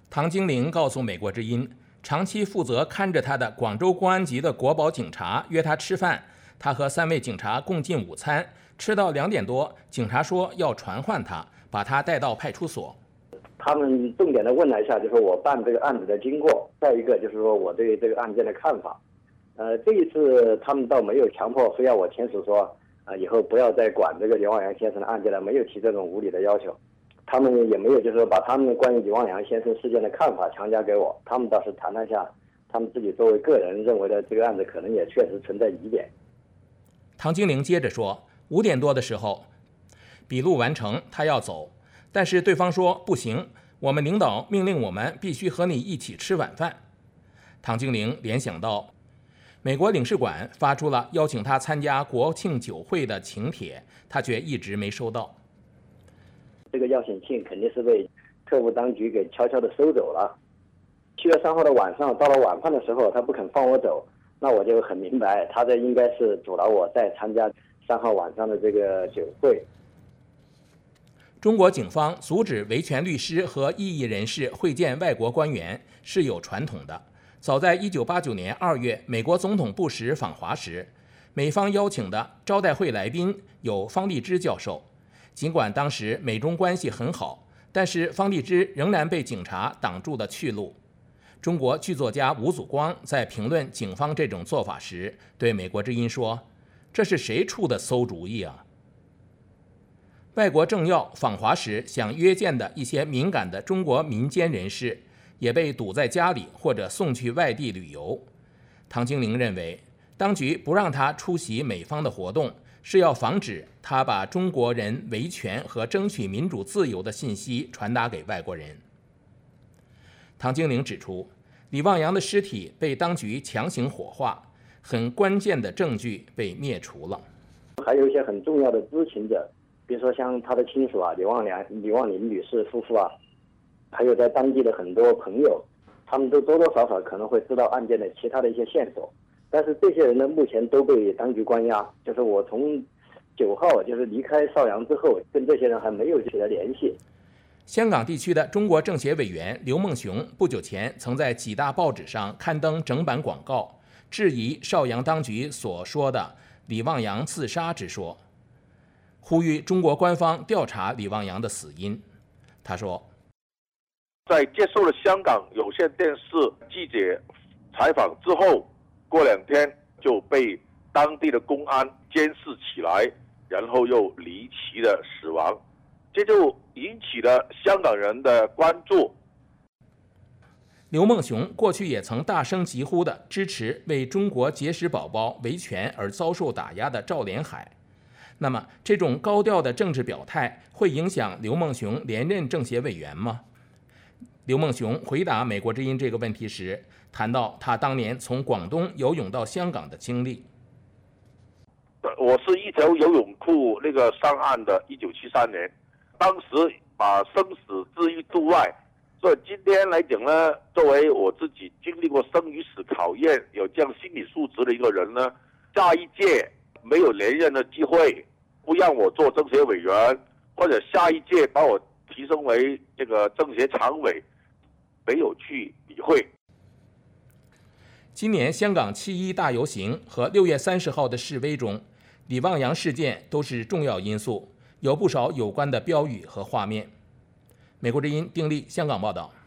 唐晶玲告诉美国之音，长期负责看着他的广州公安局的国保警察约他吃饭，他和3位警察共进午餐，吃到2点多，警察说要传唤他，把他带到派出所。 他们重点的问了一下，就是我办这个案子的经过，再一个就是说我对这个案件的看法。这一次他们倒没有强迫非要我签署说以后不要再管这个李旺阳先生的案件了，没有提这种无理的要求。他们也没有就是说把他们关于李旺阳先生事件的看法强加给我，他们倒是谈了一下他们自己作为个人认为的这个案子可能也确实存在疑点。 唐晶玲接着说，5点多的时候笔录完成，他要走，但是对方说不行，我们领导命令我们必须和你一起吃晚饭。唐晶玲联想到美国领事馆发出了邀请他参加国庆酒会的请帖，他却一直没收到。 这个邀请信肯定是被特务当局给悄悄地收走了。7月3号的晚上，到了晚饭的时候，他不肯放我走，那我就很明白，他这应该是阻挠我再参加3号晚上的这个酒会。 中国警方阻止维权律师和异议人士会见外国官员是有传统的。早在1989年2月，美国总统布什访华时，美方邀请的招待会来宾有方励之教授。尽管当时美中关系很好，但是方励之仍然被警察挡住了去路。中国剧作家吴祖光在评论警方这种做法时，对美国之音说：“这是谁出的馊主意啊？”外国政要访华时想约见的一些敏感的中国民间人士，也被堵在家里或者送去外地旅游。唐晶玲认为，当局不让他出席美方的活动，是要防止他把中国人维权和争取民主自由的信息传达给外国人。唐晶玲指出，李旺阳的尸体被当局强行火化，很关键的证据被灭除了。 还有一些很重要的知情者，比如说像他的亲属李旺林女士夫妇还有在当地的很多朋友，他们都多多少少可能会知道案件的其他的一些线索。但是这些人呢，目前都被当局关押。就是我从9号就是离开邵阳之后，跟这些人还没有取得联系。 香港地区的中国政协委员刘梦熊不久前曾在几大报纸上刊登整版广告，质疑邵阳当局所说的李旺阳自杀之说，呼吁中国官方调查李旺阳的死因。他说， 在接受了香港有线电视记者采访之后，过2天就被当地的公安监视起来，然后又离奇的死亡，这就引起了香港人的关注。 刘梦熊过去也曾大声疾呼的支持为中国节食宝宝维权而遭受打压的赵连海。那么，这种高调的政治表态会影响刘梦熊连任政协委员吗？刘梦熊回答美国之音这个问题时，谈到他当年从广东游泳到香港的经历。 我是一条游泳裤那个上岸的1973年，当时把生死置于度外，所以今天来讲呢，作为我自己经历过生与死考验，有这样心理素质的一个人呢，下一届没有连任的机会，不让我做政协委员，或者下一届把我提升为这个政协常委，没有去理会。 今年香港7·1大游行和6月30号的示威中，李旺阳事件都是重要因素，有不少有关的标语和画面。美国之音丁力香港报道。